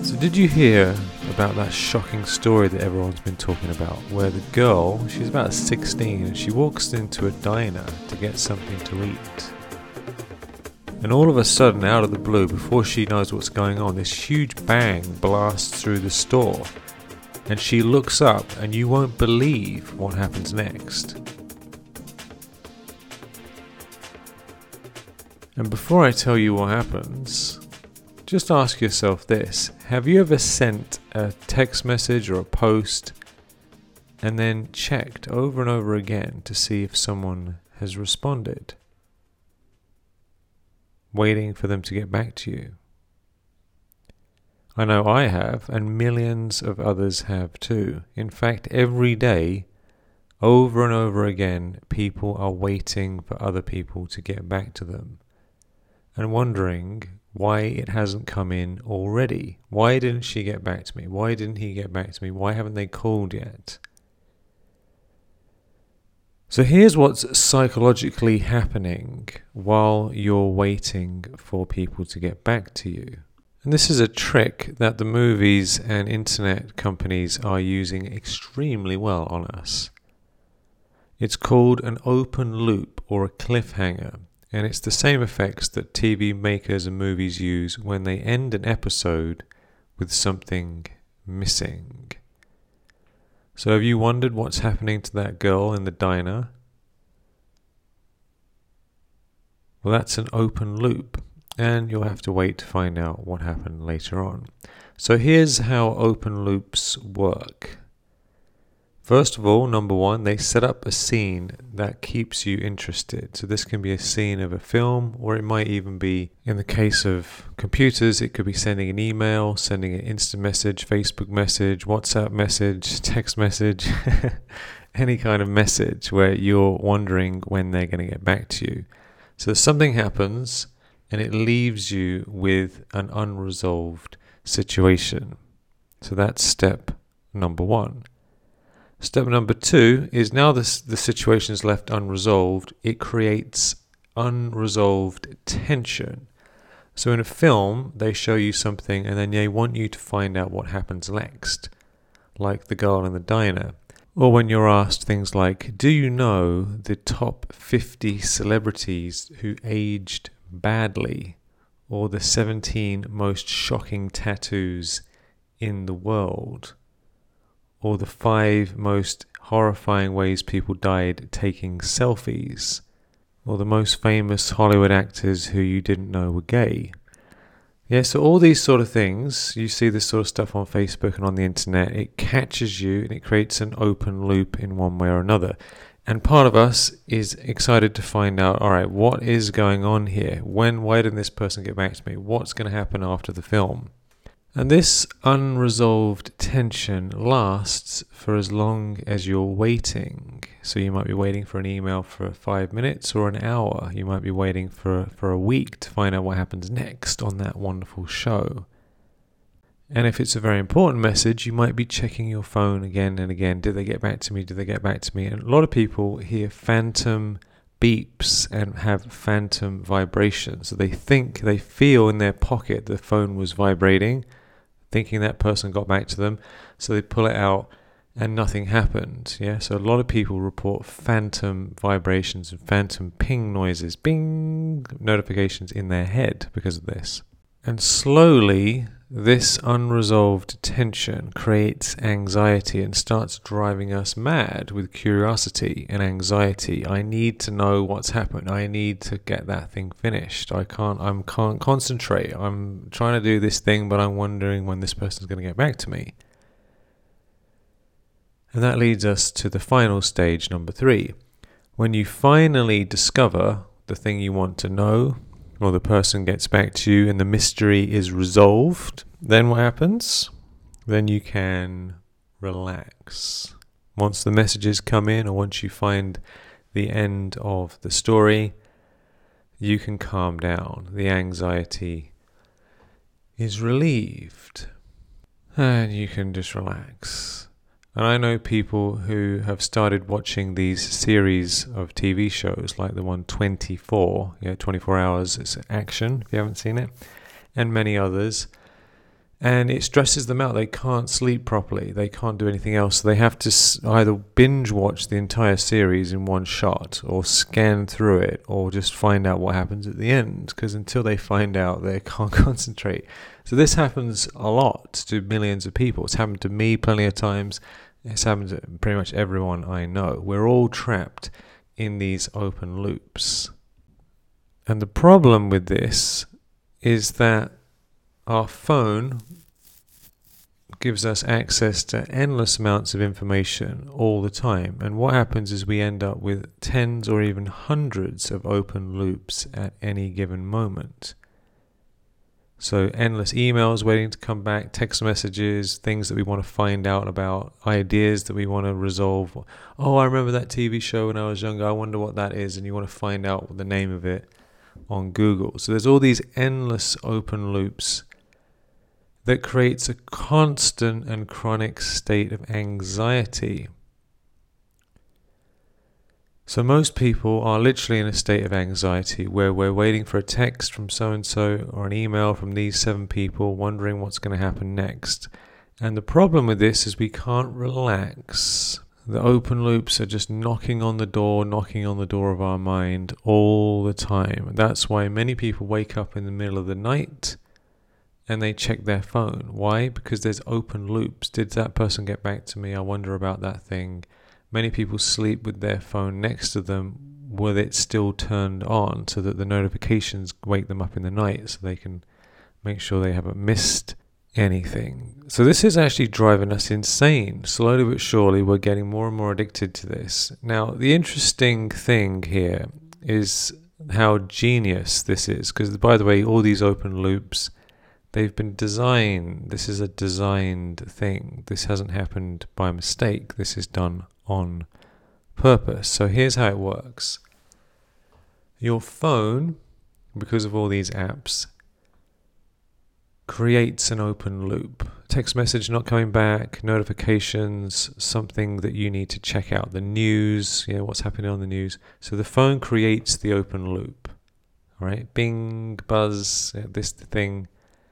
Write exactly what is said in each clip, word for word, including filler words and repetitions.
So did you hear about that shocking story that everyone's been talking about, where the girl, she's about sixteen, and she walks into a diner to get something to eat. And all of a sudden, out of the blue, before she knows what's going on, this huge bang blasts through the store. And she looks up, and you won't believe what happens next. And before I tell you what happens, just ask yourself this. Have you ever sent a text message or a post and then checked over and over again to see if someone has responded? Waiting for them to get back to you. I know I have, and millions of others have too. In fact, every day, over and over again, people are waiting for other people to get back to them and wondering why it hasn't come in already. Why didn't she get back to me? Why didn't he get back to me? Why haven't they called yet? So here's what's psychologically happening while you're waiting for people to get back to you. And this is a trick that the movies and internet companies are using extremely well on us. It's called an open loop or a cliffhanger. And it's the same effects that T V makers and movies use when they end an episode with something missing. So have you wondered what's happening to that girl in the diner? Well, that's an open loop, and you'll have to wait to find out what happened later on. So here's how open loops work. First of all, number one, they set up a scene that keeps you interested. So this can be a scene of a film, or it might even be, in the case of computers, it could be sending an email, sending an instant message, Facebook message, WhatsApp message, text message, any kind of message where you're wondering when they're going to get back to you. So something happens and it leaves you with an unresolved situation. So that's step number one. Step number two is now this, the situation is left unresolved, it creates unresolved tension. So in a film, they show you something and then they want you to find out what happens next, like the girl in the diner. Or when you're asked things like, do you know the top fifty celebrities who aged badly? Or the seventeen most shocking tattoos in the world? Or the five most horrifying ways people died taking selfies, or the most famous Hollywood actors who you didn't know were gay. Yeah, so all these sort of things, you see this sort of stuff on Facebook and on the internet, it catches you and it creates an open loop in one way or another. And part of us is excited to find out, all right, what is going on here? When, why didn't this person get back to me? What's going to happen after the film? And this unresolved tension lasts for as long as you're waiting. So you might be waiting for an email for five minutes or an hour. You might be waiting for, for a week to find out what happens next on that wonderful show. And if it's a very important message, you might be checking your phone again and again. Did they get back to me? Did they get back to me? And a lot of people hear phantom beeps and have phantom vibrations. So they think, they feel in their pocket the phone was vibrating, thinking that person got back to them, so they pull it out and nothing happened. Yeah, so a lot of people report phantom vibrations and phantom ping noises, bing, notifications in their head because of this. And slowly, this unresolved tension creates anxiety and starts driving us mad with curiosity and anxiety. I need to know what's happened. I need to get that thing finished. I can't, I can't concentrate. I'm trying to do this thing, but I'm wondering when this person's going to get back to me. And that leads us to the final stage, number three. When you finally discover the thing you want to know, or the person gets back to you and the mystery is resolved, then what happens? Then you can relax. Once the messages come in, or once you find the end of the story, you can calm down. The anxiety is relieved and you can just relax. And I know people who have started watching these series of T V shows, like the one twenty-four, yeah, twenty-four hours, it's action, if you haven't seen it, and many others. And it stresses them out. They can't sleep properly. They can't do anything else. So they have to either binge watch the entire series in one shot, or scan through it, or just find out what happens at the end. Because until they find out, they can't concentrate. So this happens a lot to millions of people. It's happened to me plenty of times. It's happened to pretty much everyone I know. We're all trapped in these open loops. And the problem with this is that our phone gives us access to endless amounts of information all the time. And what happens is we end up with tens or even hundreds of open loops at any given moment. So endless emails waiting to come back, text messages, things that we want to find out about, ideas that we want to resolve. Oh, I remember that T V show when I was younger. I wonder what that is. And you want to find out the name of it on Google. So there's all these endless open loops that creates a constant and chronic state of anxiety. So most people are literally in a state of anxiety where we're waiting for a text from so-and-so or an email from these seven people, wondering what's going to happen next. And the problem with this is we can't relax. The open loops are just knocking on the door, knocking on the door of our mind all the time. And that's why many people wake up in the middle of the night and they check their phone. Why? Because there's open loops. Did that person get back to me? I wonder about that thing. Many people sleep with their phone next to them with it still turned on so that the notifications wake them up in the night so they can make sure they haven't missed anything. So this is actually driving us insane. Slowly but surely we're getting more and more addicted to this. Now, the interesting thing here is how genius this is, because by the way, all these open loops, they've been designed. This is a designed thing. This hasn't happened by mistake. This is done on purpose. So here's how it works. Your phone, because of all these apps, creates an open loop. Text message not coming back, notifications, something that you need to check out, the news, you know, what's happening on the news. So the phone creates the open loop. All right, bing, buzz, this thing.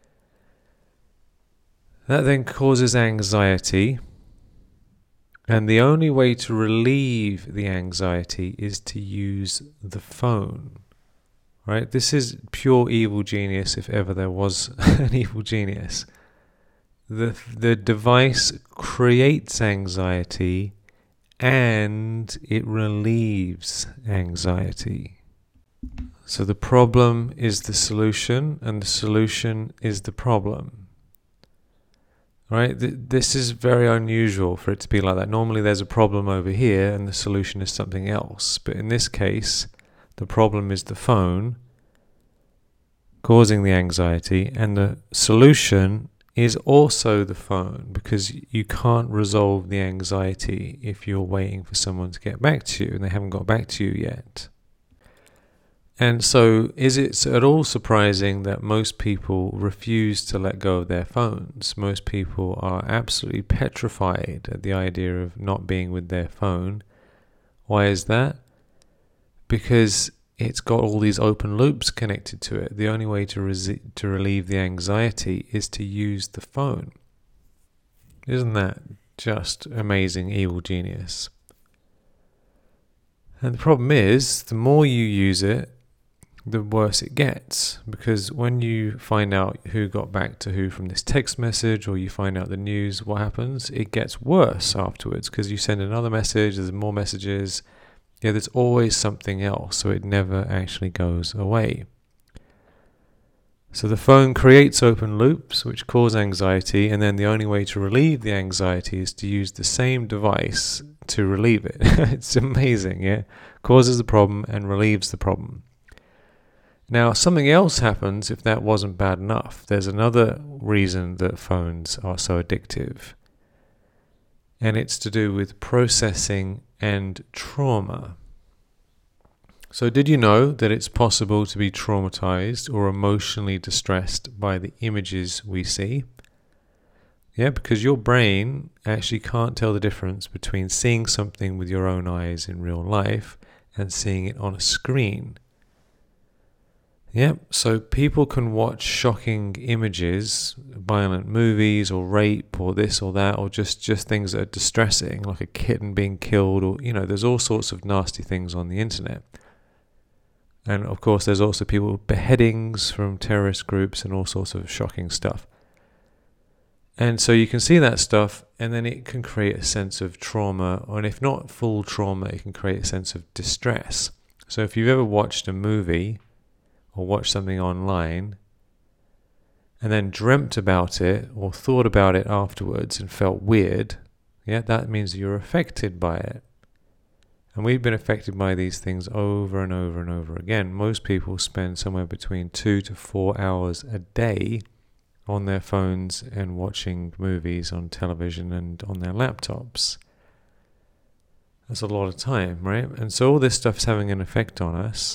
That then causes anxiety. And the only way to relieve the anxiety is to use the phone. Right? This is pure evil genius if ever there was an evil genius. The the device creates anxiety and it relieves anxiety. So the problem is the solution and the solution is the problem. Right? This is very unusual for it to be like that. Normally there's a problem over here and the solution is something else. But in this case, the problem is the phone causing the anxiety, and the solution is also the phone, because you can't resolve the anxiety if you're waiting for someone to get back to you and they haven't got back to you yet. And so is it at all surprising that most people refuse to let go of their phones? Most people are absolutely petrified at the idea of not being with their phone. Why is that? Because it's got all these open loops connected to it. The only way to resi- to relieve the anxiety is to use the phone. Isn't that just amazing evil genius? And the problem is, the more you use it, the worse it gets, because when you find out who got back to who from this text message, or you find out the news, what happens? It gets worse afterwards, because you send another message, there's more messages. Yeah, there's always something else, so it never actually goes away. So the phone creates open loops which cause anxiety, and then the only way to relieve the anxiety is to use the same device to relieve it. It's amazing, yeah? Causes the problem and relieves the problem. Now, something else happens if that wasn't bad enough. There's another reason that phones are so addictive, and it's to do with processing and trauma. So did you know that it's possible to be traumatized or emotionally distressed by the images we see? Yeah, because your brain actually can't tell the difference between seeing something with your own eyes in real life and seeing it on a screen. Yep, so people can watch shocking images, violent movies or rape or this or that, or just, just things that are distressing, like a kitten being killed, or, you know, there's all sorts of nasty things on the internet. And of course, there's also people beheadings from terrorist groups and all sorts of shocking stuff. And so you can see that stuff, and then it can create a sense of trauma, and if not full trauma, it can create a sense of distress. So if you've ever watched a movie or watched something online and then dreamt about it or thought about it afterwards and felt weird, yeah, that means you're affected by it. And we've been affected by these things over and over and over again. Most people spend somewhere between two to four hours a day on their phones and watching movies on television and on their laptops. That's a lot of time, right? And so all this stuff's having an effect on us.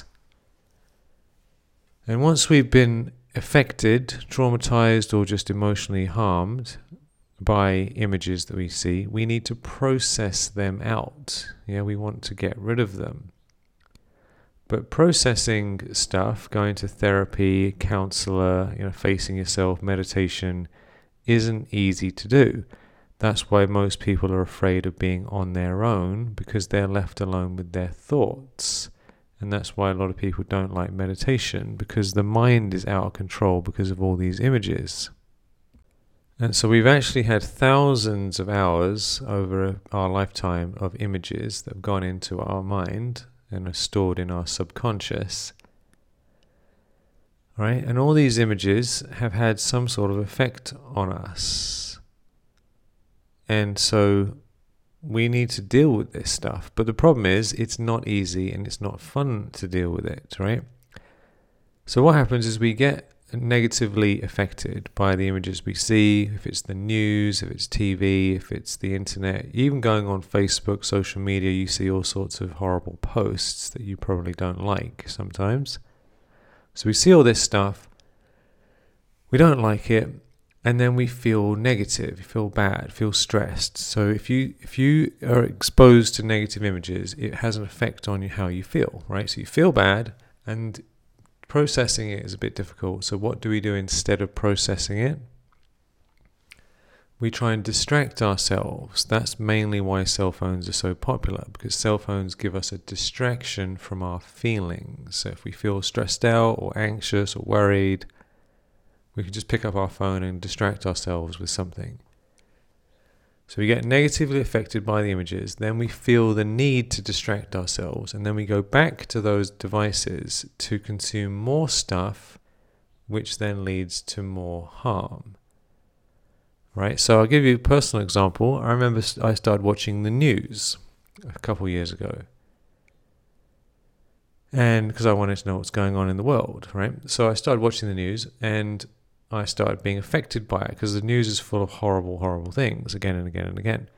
And once we've been affected, traumatized, or just emotionally harmed by images that we see, we need to process them out. Yeah, we want to get rid of them. But processing stuff, going to therapy, counselor, you know, facing yourself, meditation, isn't easy to do. That's why most people are afraid of being on their own, because they're left alone with their thoughts. And that's why a lot of people don't like meditation, because the mind is out of control because of all these images. And so we've actually had thousands of hours over our lifetime of images that have gone into our mind and are stored in our subconscious. Right? And all these images have had some sort of effect on us. And so we need to deal with this stuff. But the problem is, it's not easy and it's not fun to deal with it, right? So what happens is we get negatively affected by the images we see, if it's the news, if it's T V, if it's the internet, even going on Facebook, social media, you see all sorts of horrible posts that you probably don't like sometimes. So we see all this stuff, we don't like it, and then we feel negative, feel bad, feel stressed. So if you if you are exposed to negative images, it has an effect on you, how you feel, right? So you feel bad, and processing it is a bit difficult. So what do we do instead of processing it? We try and distract ourselves. That's mainly why cell phones are so popular, because cell phones give us a distraction from our feelings. So if we feel stressed out or anxious or worried, we can just pick up our phone and distract ourselves with something. So we get negatively affected by the images, then we feel the need to distract ourselves, and then we go back to those devices to consume more stuff, which then leads to more harm. Right? So I'll give you a personal example. I remember I started watching the news a couple years ago. And because I wanted to know what's going on in the world, right? So I started watching the news, and I started being affected by it, because the news is full of horrible, horrible things again and again and again.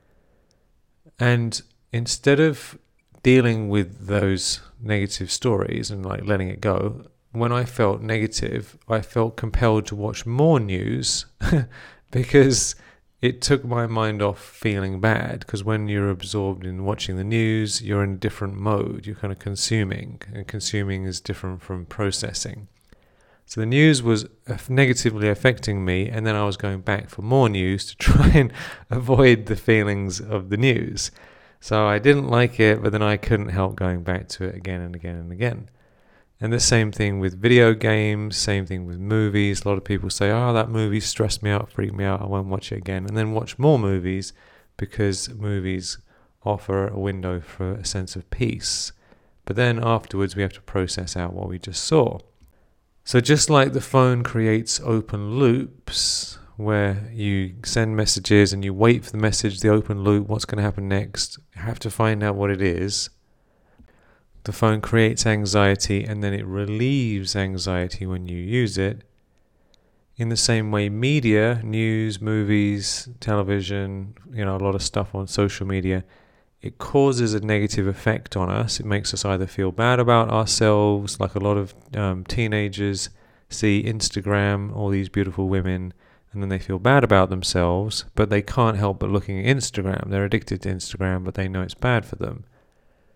And instead of dealing with those negative stories and like letting it go, when I felt negative, I felt compelled to watch more news because it took my mind off feeling bad. Because when you're absorbed in watching the news, you're in a different mode. You're kind of consuming, and consuming is different from processing. So the news was negatively affecting me, and then I was going back for more news to try and avoid the feelings of the news. So I didn't like it, but then I couldn't help going back to it again and again and again. And the same thing with video games, same thing with movies. A lot of people say, oh, that movie stressed me out, freaked me out, I won't watch it again. And then watch more movies, because movies offer a window for a sense of peace. But then afterwards we have to process out what we just saw. So just like the phone creates open loops where you send messages and you wait for the message, the open loop, what's going to happen next, you have to find out what it is. The phone creates anxiety, and then it relieves anxiety when you use it. In the same way, media, news, movies, television, you know, a lot of stuff on social media, it causes a negative effect on us. It makes us either feel bad about ourselves, like a lot of um, teenagers see Instagram, all these beautiful women, and then they feel bad about themselves, but they can't help but looking at Instagram. They're addicted to Instagram, but they know it's bad for them.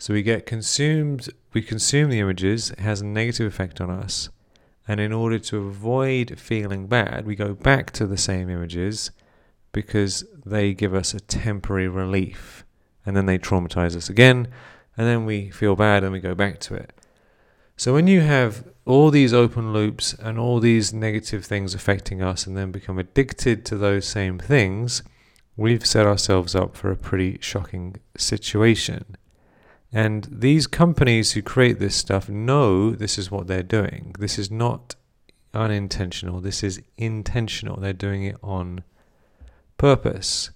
So we get consumed, we consume the images, it has a negative effect on us. And in order to avoid feeling bad, we go back to the same images because they give us a temporary relief. And then they traumatize us again, and then we feel bad and we go back to it. So when you have all these open loops and all these negative things affecting us and then become addicted to those same things, we've set ourselves up for a pretty shocking situation. And these companies who create this stuff know this is what they're doing. This is not unintentional. This is intentional. They're doing it on purpose.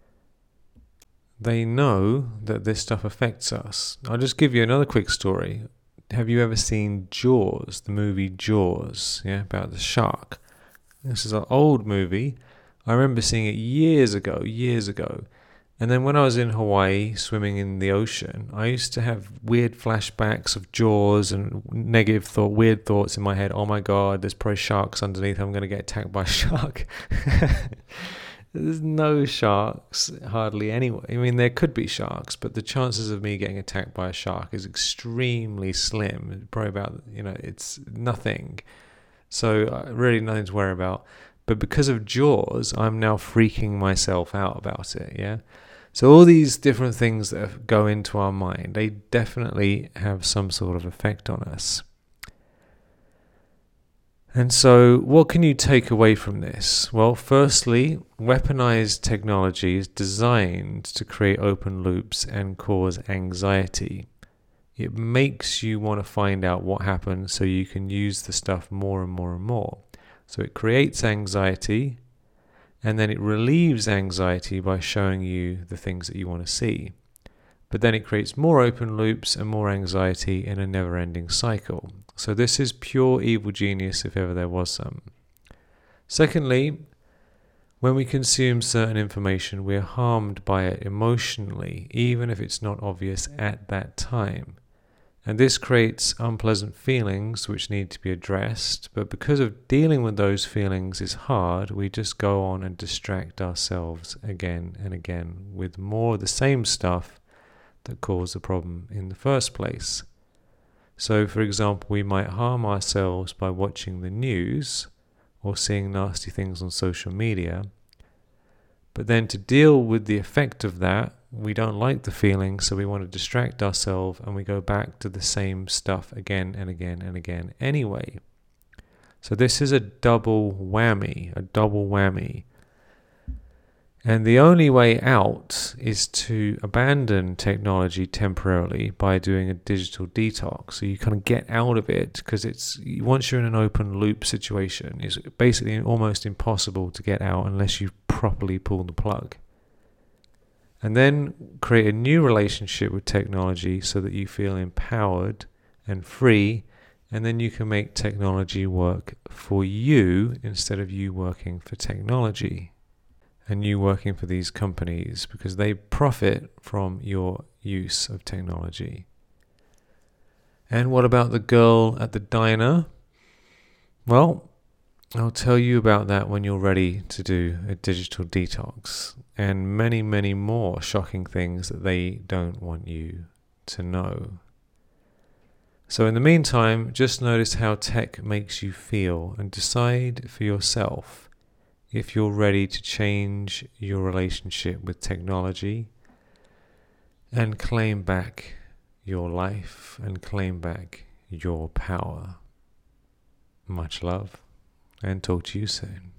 They know that this stuff affects us. I'll just give you another quick story. Have you ever seen Jaws, the movie Jaws, yeah, about the shark? This is an old movie. I remember seeing it years ago, years ago. And then when I was in Hawaii swimming in the ocean, I used to have weird flashbacks of Jaws and negative thought, weird thoughts in my head. Oh my God, there's probably sharks underneath. I'm going to get attacked by a shark. There's no sharks hardly anyway. I mean, there could be sharks, but the chances of me getting attacked by a shark is extremely slim. Probably about, you know, it's nothing. So uh, really nothing to worry about. But because of Jaws, I'm now freaking myself out about it, yeah? So all these different things that go into our mind, they definitely have some sort of effect on us. And so what can you take away from this? Well, firstly, weaponized technology is designed to create open loops and cause anxiety. It makes you want to find out what happened so you can use the stuff more and more and more. So it creates anxiety, and then it relieves anxiety by showing you the things that you want to see. But then it creates more open loops and more anxiety in a never-ending cycle. So this is pure evil genius if ever there was some. Secondly, when we consume certain information, we're harmed by it emotionally, even if it's not obvious at that time. And this creates unpleasant feelings which need to be addressed, but because of dealing with those feelings is hard, we just go on and distract ourselves again and again with more of the same stuff that caused the problem in the first place. So, for example, we might harm ourselves by watching the news or seeing nasty things on social media, but then to deal with the effect of that, we don't like the feeling, so we want to distract ourselves and we go back to the same stuff again and again and again anyway. So this is a double whammy, a double whammy. And the only way out is to abandon technology temporarily by doing a digital detox. So you kind of get out of it because it's once you're in an open loop situation, it's basically almost impossible to get out unless you properly pull the plug. And then create a new relationship with technology so that you feel empowered and free, and then you can make technology work for you instead of you working for technology and you working for these companies because they profit from your use of technology. And what about the girl at the diner? Well, I'll tell you about that when you're ready to do a digital detox and many, many more shocking things that they don't want you to know. So in the meantime, just notice how tech makes you feel and decide for yourself if you're ready to change your relationship with technology and claim back your life and claim back your power. Much love, and talk to you soon.